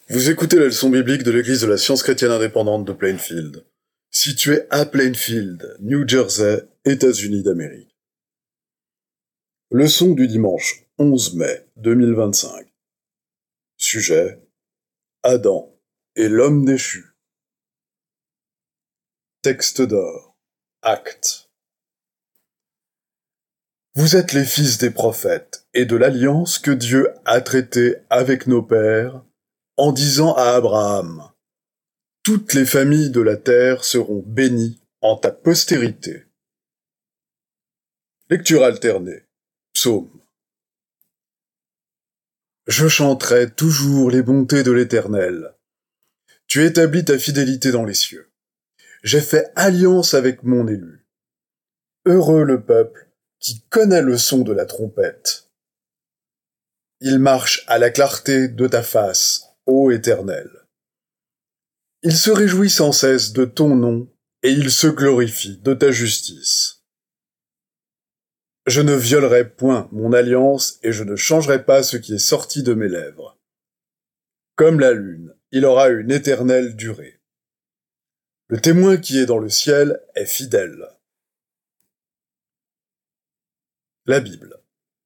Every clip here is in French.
Vous écoutez la leçon biblique de l'Église de la Science chrétienne indépendante de Plainfield, située à Plainfield, New Jersey, États-Unis d'Amérique. Leçon du dimanche 11 mai 2025. Sujet: Adam et l'homme déchu. Texte d'or. Actes. Vous êtes les fils des prophètes et de l'alliance que Dieu a traitée avec nos pères en disant à Abraham: toutes les familles de la terre seront bénies en ta postérité. Lecture alternée. Psaume. Je chanterai toujours les bontés de l'Éternel. Tu établis ta fidélité dans les cieux. J'ai fait alliance avec mon élu. Heureux le peuple qui connaît le son de la trompette. Il marche à la clarté de ta face, ô Éternel. Il se réjouit sans cesse de ton nom et il se glorifie de ta justice. Je ne violerai point mon alliance et je ne changerai pas ce qui est sorti de mes lèvres. Comme la lune, il aura une éternelle durée. Le témoin qui est dans le ciel est fidèle. La Bible.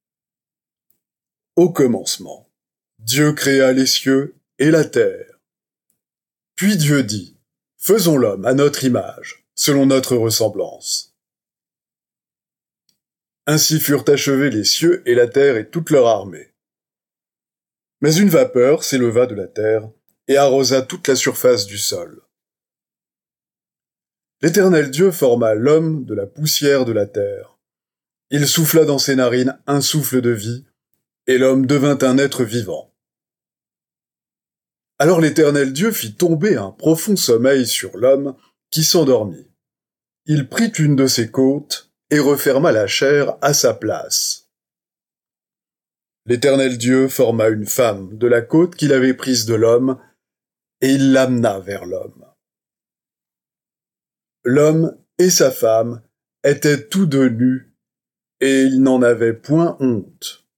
Au commencement, Dieu créa les cieux et la terre. Puis Dieu dit: faisons l'homme à notre image, selon notre ressemblance. Ainsi furent achevés les cieux et la terre et toute leur armée. Mais une vapeur s'éleva de la terre et arrosa toute la surface du sol. L'Éternel Dieu forma l'homme de la poussière de la terre. Il souffla dans ses narines un souffle de vie, et l'homme devint un être vivant. Alors l'Éternel Dieu fit tomber un profond sommeil sur l'homme qui s'endormit. Il prit une de ses côtes et referma la chair à sa place. L'Éternel Dieu forma une femme de la côte qu'il avait prise de l'homme, et il l'amena vers l'homme. L'homme et sa femme étaient tous deux nus, et ils n'en avaient point honte.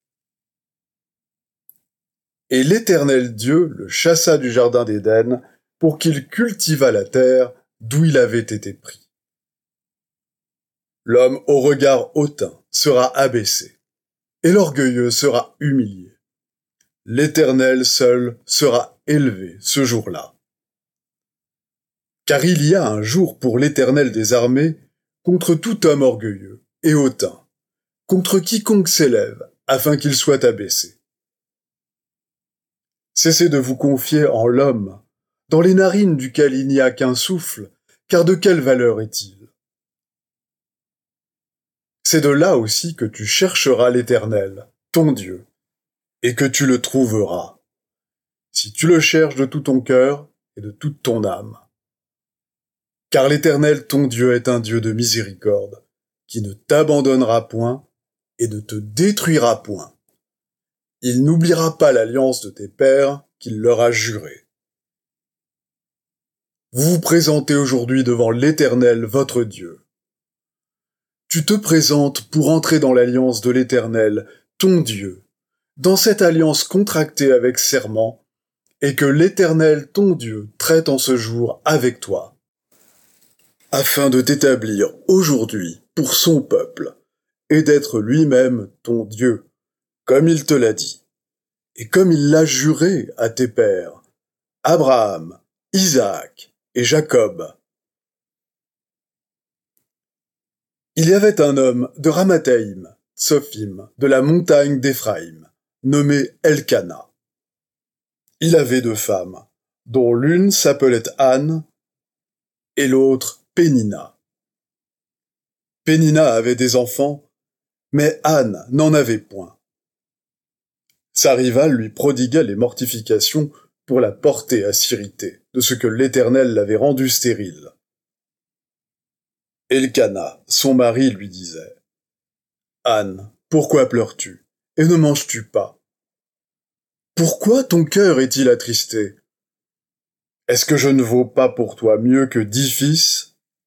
Et l'Éternel Dieu le chassa du jardin d'Éden pour qu'il cultivât la terre d'où il avait été pris. L'homme au regard hautain sera abaissé, et l'orgueilleux sera humilié. L'Éternel seul sera élevé ce jour-là. Car il y a un jour pour l'Éternel des armées contre tout homme orgueilleux et hautain, contre quiconque s'élève afin qu'il soit abaissé. Cessez de vous confier en l'homme, dans les narines duquel il n'y a qu'un souffle, car de quelle valeur est-il? C'est de là aussi que tu chercheras l'Éternel, ton Dieu, et que tu le trouveras, si tu le cherches de tout ton cœur et de toute ton âme. Car l'Éternel ton Dieu est un Dieu de miséricorde, qui ne t'abandonnera point et ne te détruira point. Il n'oubliera pas l'alliance de tes pères qu'il leur a jurée. Vous vous présentez aujourd'hui devant l'Éternel votre Dieu. Tu te présentes pour entrer dans l'alliance de l'Éternel, ton Dieu, dans cette alliance contractée avec serment, et que l'Éternel ton Dieu traite en ce jour avec toi, afin de t'établir aujourd'hui pour son peuple, et d'être lui-même ton Dieu, comme il te l'a dit, et comme il l'a juré à tes pères, Abraham, Isaac et Jacob. Il y avait un homme de Ramathaïm, Tsophim, de la montagne d'Éphraïm, nommé Elkana. Il avait deux femmes, dont l'une s'appelait Anne et l'autre Pénina. Pénina avait des enfants, mais Anne n'en avait point. Sa rivale lui prodiguait les mortifications pour la porter à s'irriter de ce que l'Éternel l'avait rendue stérile. Elkana, son mari, lui disait: Anne, pourquoi pleures-tu, et ne manges-tu pas? Pourquoi ton cœur est-il attristé? Est-ce que je ne vaux pas pour toi mieux que 10 fils?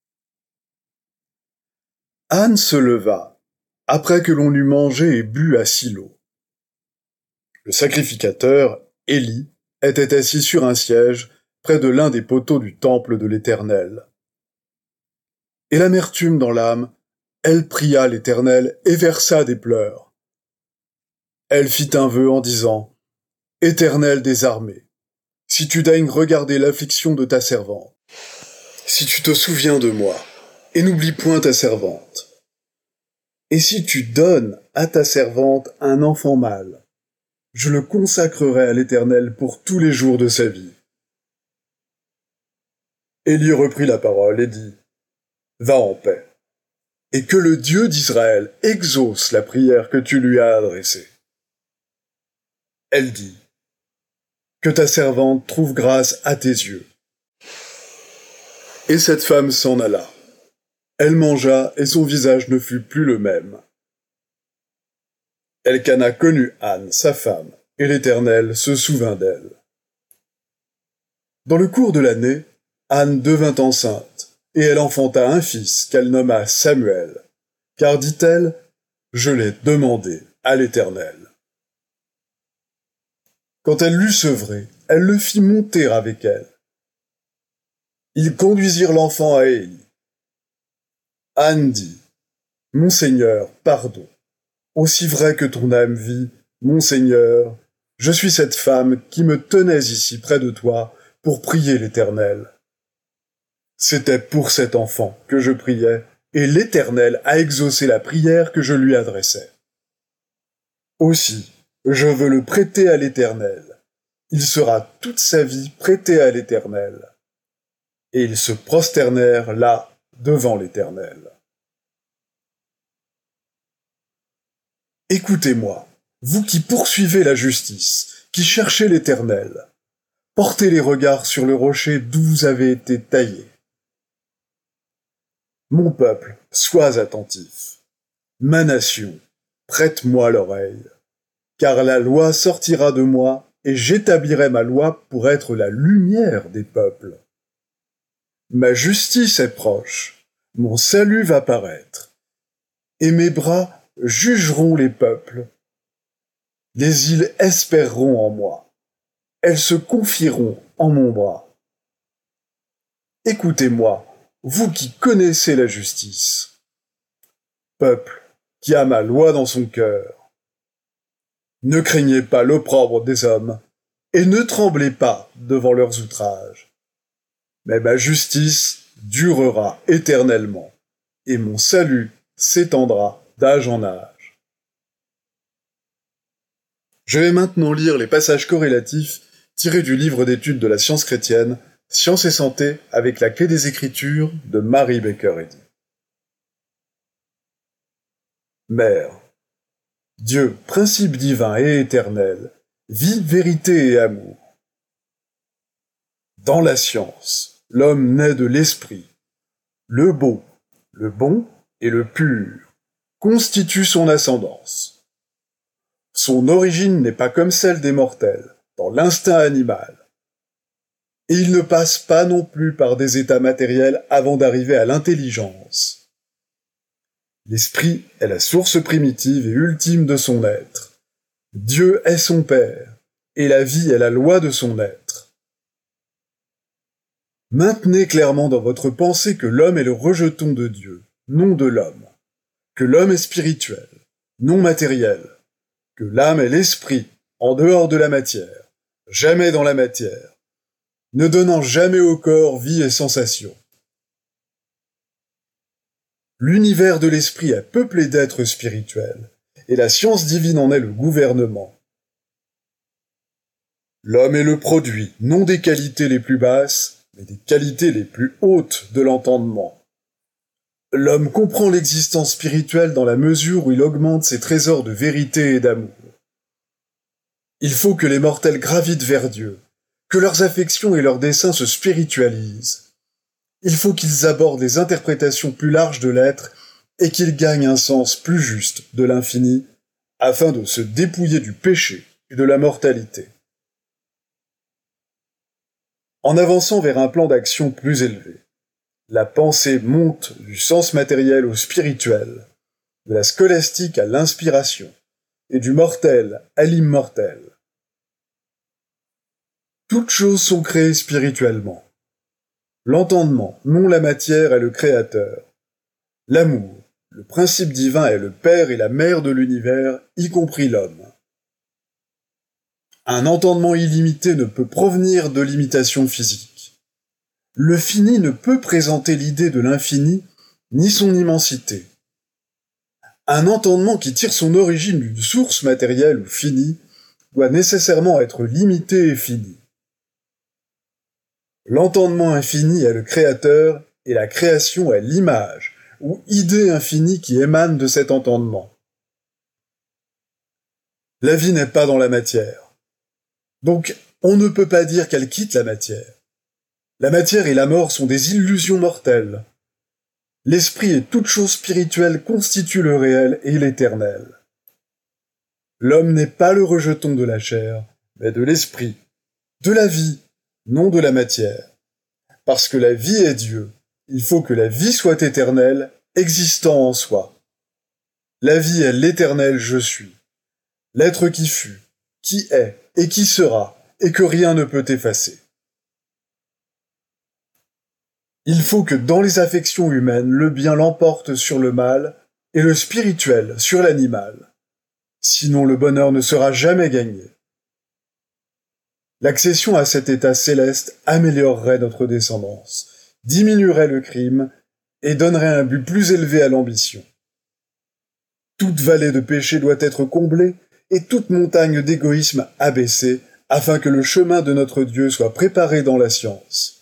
Anne se leva, après que l'on eut mangé et bu à Silo. Le sacrificateur, Élie, était assis sur un siège près de l'un des poteaux du temple de l'Éternel. Et l'amertume dans l'âme, elle pria l'Éternel et versa des pleurs. Elle fit un vœu en disant, « Éternel des armées, si tu daignes regarder l'affliction de ta servante, si tu te souviens de moi, et n'oublie point ta servante, et si tu donnes à ta servante un enfant mâle, je le consacrerai à l'Éternel pour tous les jours de sa vie. » Élie reprit la parole et dit, « Va en paix, et que le Dieu d'Israël exauce la prière que tu lui as adressée. » Elle dit, « Que ta servante trouve grâce à tes yeux. » Et cette femme s'en alla. Elle mangea et son visage ne fut plus le même. Elkana connut Anne, sa femme, et l'Éternel se souvint d'elle. Dans le cours de l'année, Anne devint enceinte, et elle enfanta un fils qu'elle nomma Samuel, car, dit-elle, « Je l'ai demandé à l'Éternel. » Quand elle l'eut sevré, elle le fit monter avec elle. Ils conduisirent l'enfant à Élie. Anne dit, « Mon Seigneur, pardon. Aussi vrai que ton âme vit, mon Seigneur, je suis cette femme qui me tenais ici près de toi pour prier l'Éternel. C'était pour cet enfant que je priais, et l'Éternel a exaucé la prière que je lui adressais. Aussi, je veux le prêter à l'Éternel. Il sera toute sa vie prêté à l'Éternel. » Et ils se prosternèrent là devant l'Éternel. Écoutez-moi, vous qui poursuivez la justice, qui cherchez l'Éternel, portez les regards sur le rocher d'où vous avez été taillés. Mon peuple, sois attentif. Ma nation, prête-moi l'oreille, car la loi sortira de moi, et j'établirai ma loi pour être la lumière des peuples. Ma justice est proche, mon salut va paraître, et mes bras jugeront les peuples. Les îles espéreront en moi, elles se confieront en mon bras. Écoutez-moi, vous qui connaissez la justice, peuple qui a ma loi dans son cœur. Ne craignez pas l'opprobre des hommes, et ne tremblez pas devant leurs outrages. Mais ma justice durera éternellement, et mon salut s'étendra d'âge en âge. Je vais maintenant lire les passages corrélatifs tirés du livre d'études de la science chrétienne, Science et santé avec la clé des Écritures de Mary Baker Eddy. Mère, Dieu, principe divin et éternel, vie, vérité et amour. Dans la science, l'homme naît de l'esprit. Le beau, le bon et le pur constituent son ascendance. Son origine n'est pas comme celle des mortels, dans l'instinct animal. Et il ne passe pas non plus par des états matériels avant d'arriver à l'intelligence. L'esprit est la source primitive et ultime de son être. Dieu est son Père, et la vie est la loi de son être. Maintenez clairement dans votre pensée que l'homme est le rejeton de Dieu, non de l'homme, que l'homme est spirituel, non matériel, que l'âme est l'esprit, en dehors de la matière, jamais dans la matière, ne donnant jamais au corps vie et sensation. L'univers de l'esprit est peuplé d'êtres spirituels, et la science divine en est le gouvernement. L'homme est le produit, non des qualités les plus basses, mais des qualités les plus hautes de l'entendement. L'homme comprend l'existence spirituelle dans la mesure où il augmente ses trésors de vérité et d'amour. Il faut que les mortels gravitent vers Dieu, que leurs affections et leurs desseins se spiritualisent. Il faut qu'ils abordent les interprétations plus larges de l'être et qu'ils gagnent un sens plus juste de l'infini, afin de se dépouiller du péché et de la mortalité. En avançant vers un plan d'action plus élevé, la pensée monte du sens matériel au spirituel, de la scolastique à l'inspiration, et du mortel à l'immortel. Toutes choses sont créées spirituellement. L'entendement, non la matière, est le créateur. L'amour, le principe divin, est le père et la mère de l'univers, y compris l'homme. Un entendement illimité ne peut provenir de l'imitation physique. Le fini ne peut présenter l'idée de l'infini, ni son immensité. Un entendement qui tire son origine d'une source matérielle ou finie doit nécessairement être limité et fini. L'entendement infini est le créateur et la création est l'image, ou idée infinie qui émane de cet entendement. La vie n'est pas dans la matière. Donc, on ne peut pas dire qu'elle quitte la matière. La matière et la mort sont des illusions mortelles. L'esprit et toute chose spirituelle constituent le réel et l'éternel. L'homme n'est pas le rejeton de la chair, mais de l'esprit, de la vie, non de la matière. Parce que la vie est Dieu, il faut que la vie soit éternelle, existant en soi. La vie est l'éternel je suis, l'être qui fut, qui est et qui sera, et que rien ne peut effacer. Il faut que dans les affections humaines, le bien l'emporte sur le mal, et le spirituel sur l'animal. Sinon le bonheur ne sera jamais gagné. L'accession à cet état céleste améliorerait notre descendance, diminuerait le crime et donnerait un but plus élevé à l'ambition. Toute vallée de péché doit être comblée et toute montagne d'égoïsme abaissée afin que le chemin de notre Dieu soit préparé dans la science.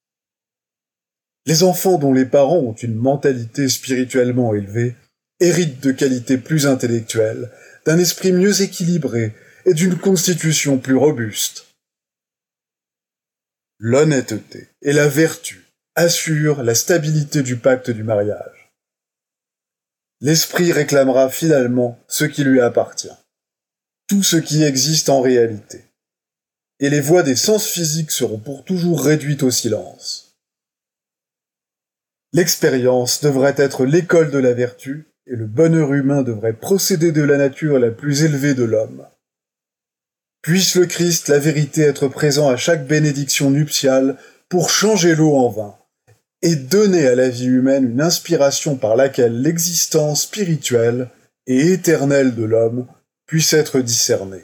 Les enfants dont les parents ont une mentalité spirituellement élevée héritent de qualités plus intellectuelles, d'un esprit mieux équilibré et d'une constitution plus robuste. L'honnêteté et la vertu assurent la stabilité du pacte du mariage. L'esprit réclamera finalement ce qui lui appartient, tout ce qui existe en réalité, et les voix des sens physiques seront pour toujours réduites au silence. L'expérience devrait être l'école de la vertu, et le bonheur humain devrait procéder de la nature la plus élevée de l'homme. Puisse le Christ, la vérité, être présent à chaque bénédiction nuptiale pour changer l'eau en vin, et donner à la vie humaine une inspiration par laquelle l'existence spirituelle et éternelle de l'homme puisse être discernée.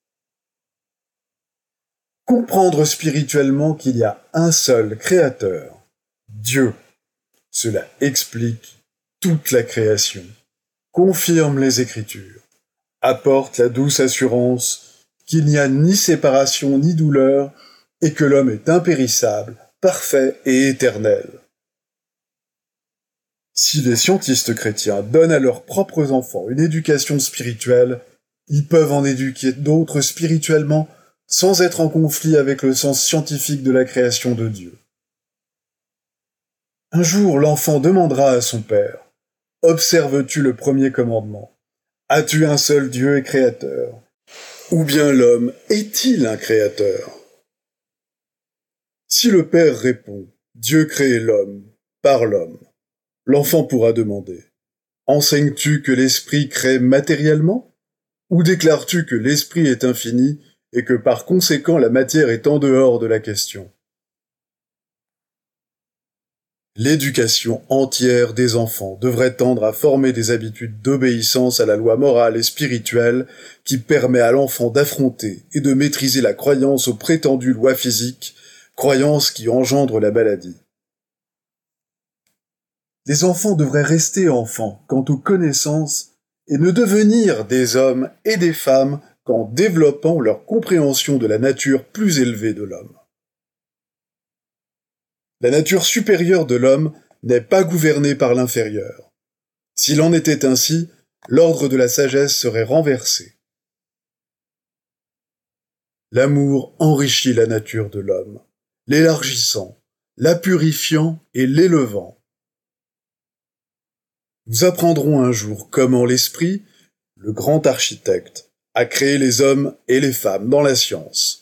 Comprendre spirituellement qu'il y a un seul Créateur, Dieu. Cela explique toute la création, confirme les Écritures, apporte la douce assurance qu'il n'y a ni séparation ni douleur et que l'homme est impérissable, parfait et éternel. Si les scientistes chrétiens donnent à leurs propres enfants une éducation spirituelle, ils peuvent en éduquer d'autres spirituellement sans être en conflit avec le sens scientifique de la création de Dieu. Un jour, l'enfant demandera à son père « Observes-tu le premier commandement ? As-tu un seul Dieu et créateur ? Ou bien l'homme est-il un créateur ?» Si le père répond « Dieu crée l'homme, par l'homme », l'enfant pourra demander « Enseignes-tu que l'esprit crée matériellement ? Ou déclares-tu que l'esprit est infini et que par conséquent la matière est en dehors de la question ?» L'éducation entière des enfants devrait tendre à former des habitudes d'obéissance à la loi morale et spirituelle qui permet à l'enfant d'affronter et de maîtriser la croyance aux prétendues lois physiques, croyance qui engendre la maladie. Les enfants devraient rester enfants quant aux connaissances et ne devenir des hommes et des femmes qu'en développant leur compréhension de la nature plus élevée de l'homme. La nature supérieure de l'homme n'est pas gouvernée par l'inférieur. S'il en était ainsi, l'ordre de la sagesse serait renversé. L'amour enrichit la nature de l'homme, l'élargissant, la purifiant et l'élevant. Nous apprendrons un jour comment l'esprit, le grand architecte, a créé les hommes et les femmes dans la science.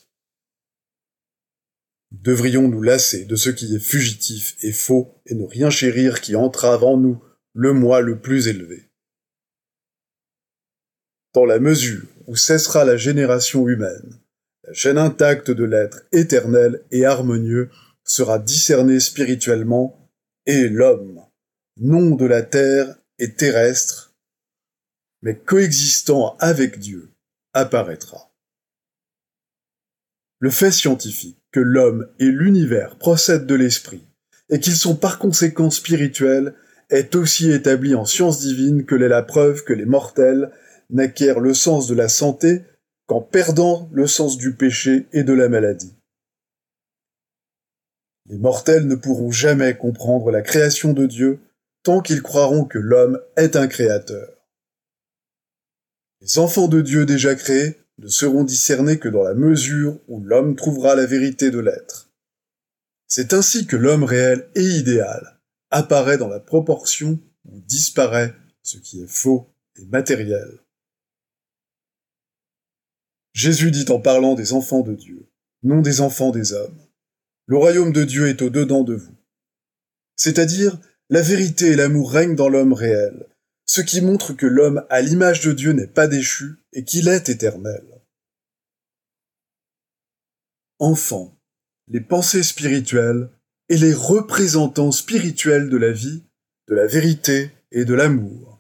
Devrions nous lasser de ce qui est fugitif et faux et ne rien chérir qui entrave en nous le moi le plus élevé. Dans la mesure où cessera la génération humaine, La chaîne intacte de l'être éternel et harmonieux sera discernée spirituellement, et l'homme, non de la terre et terrestre, mais coexistant avec Dieu, apparaîtra. Le fait scientifique que l'homme et l'univers procèdent de l'esprit, et qu'ils sont par conséquent spirituels, est aussi établi en science divine que l'est la preuve que les mortels n'acquièrent le sens de la santé qu'en perdant le sens du péché et de la maladie. Les mortels ne pourront jamais comprendre la création de Dieu tant qu'ils croiront que l'homme est un créateur. Les enfants de Dieu déjà créés ne seront discernés que dans la mesure où l'homme trouvera la vérité de l'être. C'est ainsi que l'homme réel et idéal apparaît dans la proportion où disparaît ce qui est faux et matériel. Jésus dit en parlant des enfants de Dieu, non des enfants des hommes, « Le royaume de Dieu est au-dedans de vous ». C'est-à-dire, la vérité et l'amour règnent dans l'homme réel, ce qui montre que l'homme à l'image de Dieu n'est pas déchu et qu'il est éternel. Enfants, les pensées spirituelles et les représentants spirituels de la vie, de la vérité et de l'amour.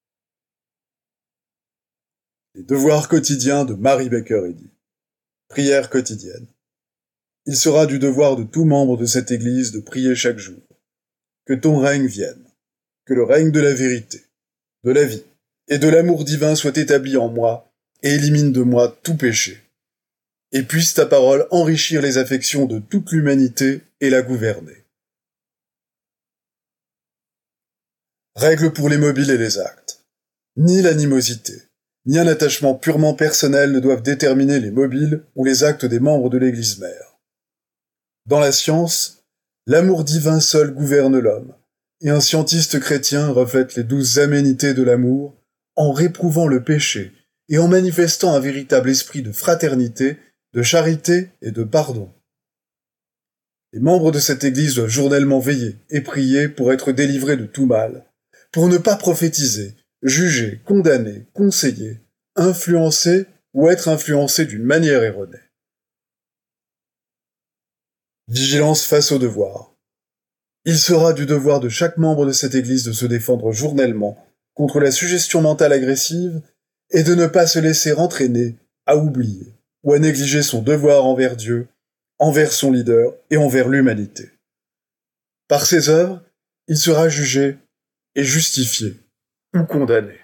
Les devoirs quotidiens de Mary Baker Eddy. Prière quotidienne. Il sera du devoir de tout membre de cette Église de prier chaque jour. Que ton règne vienne, que le règne de la vérité, de la vie et de l'amour divin soit établi en moi et élimine de moi tout péché. Et puisse ta parole enrichir les affections de toute l'humanité et la gouverner. Règle pour les mobiles et les actes. Ni l'animosité, ni un attachement purement personnel ne doivent déterminer les mobiles ou les actes des membres de l'Église mère. Dans la science, l'amour divin seul gouverne l'homme, et un scientiste chrétien reflète les 12 aménités de l'amour en réprouvant le péché et en manifestant un véritable esprit de fraternité, de charité et de pardon. Les membres de cette Église doivent journellement veiller et prier pour être délivrés de tout mal, pour ne pas prophétiser, juger, condamner, conseiller, influencer ou être influencés d'une manière erronée. Vigilance face au devoir. Il sera du devoir de chaque membre de cette Église de se défendre journellement contre la suggestion mentale agressive et de ne pas se laisser entraîner à oublier ou à négliger son devoir envers Dieu, envers son leader et envers l'humanité. Par ses œuvres, il sera jugé et justifié ou condamné.